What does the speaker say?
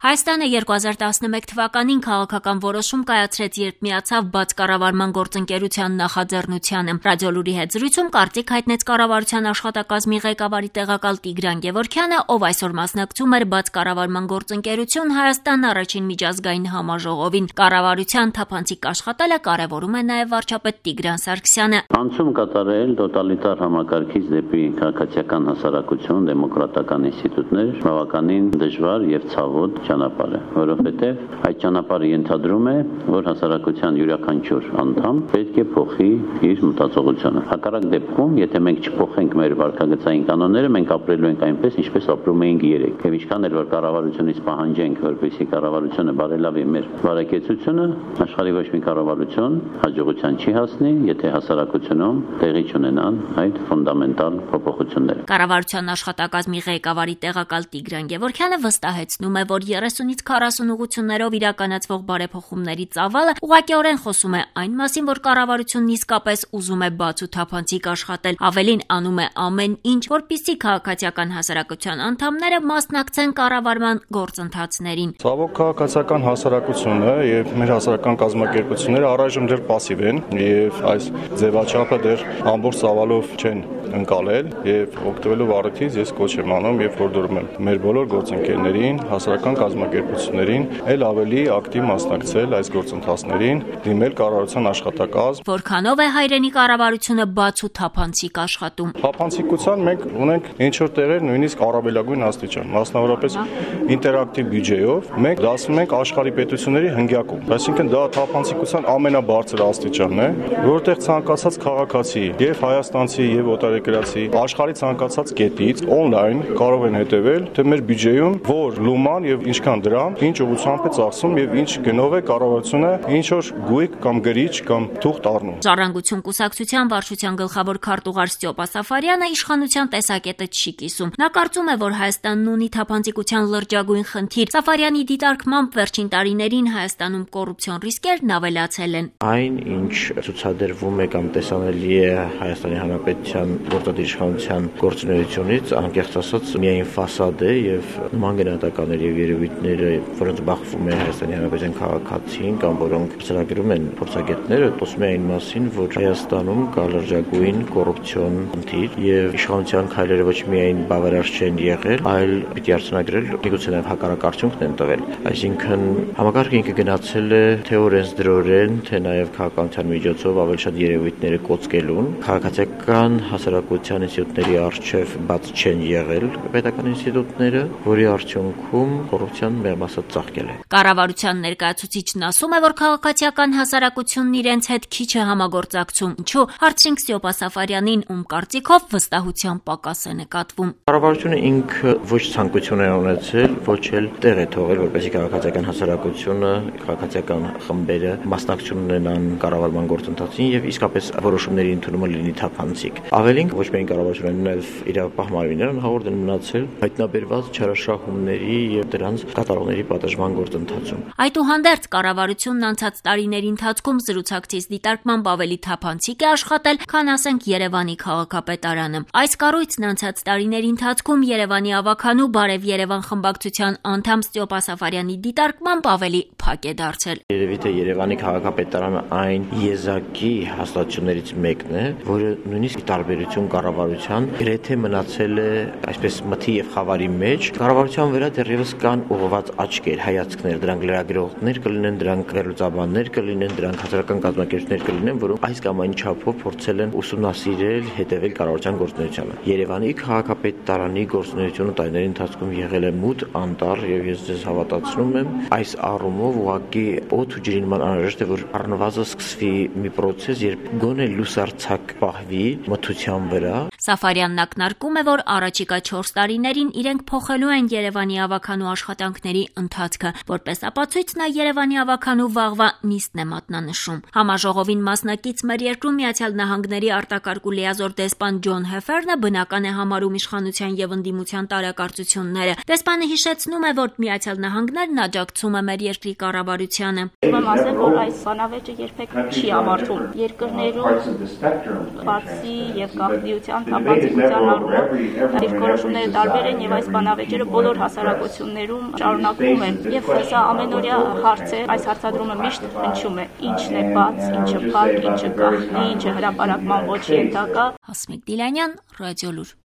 Հայաստանը 2011 թվականին քաղաքական որոշում կայացրեց, երբ միացավ բաց կառավարման գործընկերության նախաձեռնությանը։ Ռադիոլուրի հետ զրույցում կարծիք հայտնեց կառավարության աշխատակազմի ղեկավարի տեղակալ Տիգրան Գևորգյանը, ով այսօր մասնակցում էր բաց կառավարման գործընկերություն Հայաստան առաջին միջազգային համաժողովին։ Կառավարության թափանցիկ աշխատելը կարևորում է նաև վարչապետ Տիգրան Սարգսյանը։ Անցում կատարել տոտալիտար համակարգից դեպի քաղաքացիական հասարակություն, դեմոկրատական ինստիտուտներ բավականին դժվար եւ ցավոտ ճանապարհ է, որովհետեւ այդ ճանապարհը ենթադրում է, որ հասարակության յուրաքանչյուր անդամ պետք է փոխի իր մտածողությունը։ Հակառակ դեպքում, եթե մենք չփոխենք մեր վարքագծային կանոնները, մենք ապրելու ենք այնպես, ինչպես ապրում էինք երեկ։ Եվ ինչքան էլ որ կառավարությունից պահանջենք, որպեսզի կառավարությունը բարելավի մեր վարակեցությունը, աշխարհի ոչ մի կառավարություն հաջողության չի հասնի, եթե հասարակությունում տեղի չունենան այդ ֆունդամենտալ փոփոխությունները։ Կառավարության աշխատակազմի ղեկավարի տեղակալ Տիգրան Գևորգյանը վստահեցնում է, որ 30-ից 40 ուղղություններով իրականացվող բարեփոխումների ծավալը ուղղակիորեն խոսում է այն մասին, որ կառավարությունն իսկապես ուզում է բաց ու թափանցիկ աշխատել, ավելին անում է ամեն ինչ, որպեսզի քաղաքացիական հասարակության անդամները մասնակցեն կառավարման գործընթացներին։ Ցավոք քաղաքացիական հասարակությունը եւ մեր հասարակական կազմակերպությունները առայժմ դեռ пассив են եւ այս ձևաչափը դեռ ամբողջ ծավալով չեն ընկալել եւ օգտվելով առիթից ես կոչ եմ անում եւ հորդորում եմ մեր բոլոր գործընկերներին, հասարակական կազմակերպություններին ել ավելի ակտիվ մասնակցել այս գործընթացներին, դիմել կառավարության աշխատակազմ։ Որքանով է հայրենի կառավարությունը բաց ու թափանցիկ աշխատում։ Թափանցիկության մենք ունենք ինչ որ տեղեր նույնիսկ առավելագույն աստիճան, մասնավորապես ինտերակտիվ բյուջեով մենք դասում ենք աշխարհի պետությունների հնգյակում։ Այսինքն դա թափանցիկության ամենաբարձր աստիճանն է, որտեղ ցանկացած քաղաքացի եւ հայաստանցի եւ օտարերկրացի աշխարհի ցանկացած կետից on-line կարող են հետևել թե մեր բյուջեում որ լուման եւ ինչքան դրամ, ինչ ուղղությամբ է ծախսում եւ ինչ գնով է կառավարությունը ինչ որ գույք կամ գրիչ կամ թուղթ առնում։ Ժառանգություն կուսակցության վարչության գլխավոր քարտուղար Ստյոպա Սաֆարյանը իշխանության տեսակետը չի կիսում։ Նա կարծում է, որ Հայաստանն ունի թափանցիկության լրջագույն խնդիր։ Սաֆարյանի դիտարկմամբ վերջին տարիներին Հայաստանում կոռուպցիոն ռիսկերն ավելացել են։ Այն, ինչ ցուցադրվում է կամ տեսանելի է Հայաստանի Հանրապետության գործադիր իշխանության գործունեությունից, անկեղծ ասած, միայն ֆասադ է եւ նման գնահատականներ եւ երևույթները, որոնց բախվում է Հայաստանի Հանրապետության քաղաքացին կամ որոնք ծրագրում են փորձագետները, խոսում են այն մասին, որ Հայաստանում կա լրջագույն կոռուպցիոն խնդիր եւ իշխանության քայլերը ոչ միայն բավարար չեն եղել, այլ պիտի արձանագրել միգուցե նաեւ հակառակ արդյունքն են տվել։ Այսինքն համակարգը ինքը գնացել է թե օրենսդրորեն, թե նաեւ քաղաքականության միջոցով ավելի շատ երևույթները կոծկելուն։ Քաղաքացիական հասարակության ինստիտուտների առջև բաց չեն եղել պետական ինստիտուտները, որի արդյունքում կոռուպցիան մեղմասած ծաղկել է։ Կառավարության ներկայացուցիչն ասում է, որ քաղաքացիական հասարակությունն իրենց հետ քիչ է համագործակցում։ Ինչու՞, հարցրինք Ստյոպա Սաֆարյանին, ում կարծիքով վստահության պակաս է նկատվում։ Կառավարությունը ինքը ոչ ցանկություն է ունեցել, ոչ էլ տեղ է թողել, որպեսզի քաղաքացիական հասարակությունը, քաղաքացիական խմբերը մասնակցություն ունենան կառավարման գործընթացին եւ իսկապես որոշումների ընդունումը լինի թափանցիկ։ Ավելին ոչ միայն կառավարությունը, նաեւ իրավապահ մարմինները հաղորդ են մնացել հայտնաբերված չարաշահումների եւ դրանց կատարողների պատժման գործընթացում։ Այդուհանդերձ կառավարությունն անցած տարիների ընթացքում զրուցակցից դիտարկմամբ ավելի թափանցիկ է աշխատել, քան ասենք Երևանի քաղաքապետարանը։ Այս կառույցն անցած տարիների ընթացքում Երևանի ավականու Բարև Երևան խմբակցության անդամ Ստյոպա Սաֆարյանի դիտարկմամբ ավելի փակ է դարձել։ Երևի թե Երևանի քաղաքապետարանը այն եզակի հաստատություններից մեկն է, որը նույնիսկ տարբերություն կառավարության գրեթե մնացել է այսպես մթի եւ խավարի մեջ։ Կառավարության վրա դեռևս կան ուղղված աչքեր, հայացքներ, դրանք լրագրողներ կլինեն, դրանք վերլուծաբաններ կլինեն, դրանք հասարակական կազմակերպություններ կլինեն, որոնք այս կամ այն չափով փորձել են ուսումնասիրել, հետևել կառավարության գործունեությանը։ Երևանի քաղաքապետարանի գործունեությունը տարիների ընթացքում եղել է մութ, անտառ եւ ես ձեզ հավատացնում եմ, այս առումով ուղղակի օդ ու ջրի նման անհրաժեշտ է, որ առնվազն սկսվի մի process, երբ գոնե լուսարձակ պահվի մթության վրա։ Սաֆարյանն ակնարկում է, որ առաջիկա 4 տարիներին իրենք փոխելու են Երևանի ավականու աշխատանքների ընթացքը, որպես ապացույց նա Երևանի ավականու վաղվա նիստն է մատնանշում։ Համաժողովին մասնակից մեր երկրում Միացյալ Նահանգների արտակարգ ու լիազոր դեսպան Ջոն Հեֆերնը բնական է համարում իշխանության եւ ընդդիմության տարակարծությունները։ Դեսպանը հիշեցնում է, որ Միացյալ Նահանգներն աջակցում է մեր երկրի կառավարությանը։ Ուրեմն ասեմ, որ այս բանավեճը երբեք չի ավարտվում։ Երկրներում բացի եւ գաղտնիության թափանցիկության առումով դիրքորոշումները տարբեր են եւ այս բանավեճերը բոլոր հասարակություններում շարունակվում են եւ սա ամենօրյա հարց է, այս հարցադրումը միշտ հնչում է, ինչն է բաց, ինչը փակ, ինչը կախնի, ինչը հրապարակման ոչ ենթակա։ Հասմիկ Դիլանյան, Ռադիոլուր։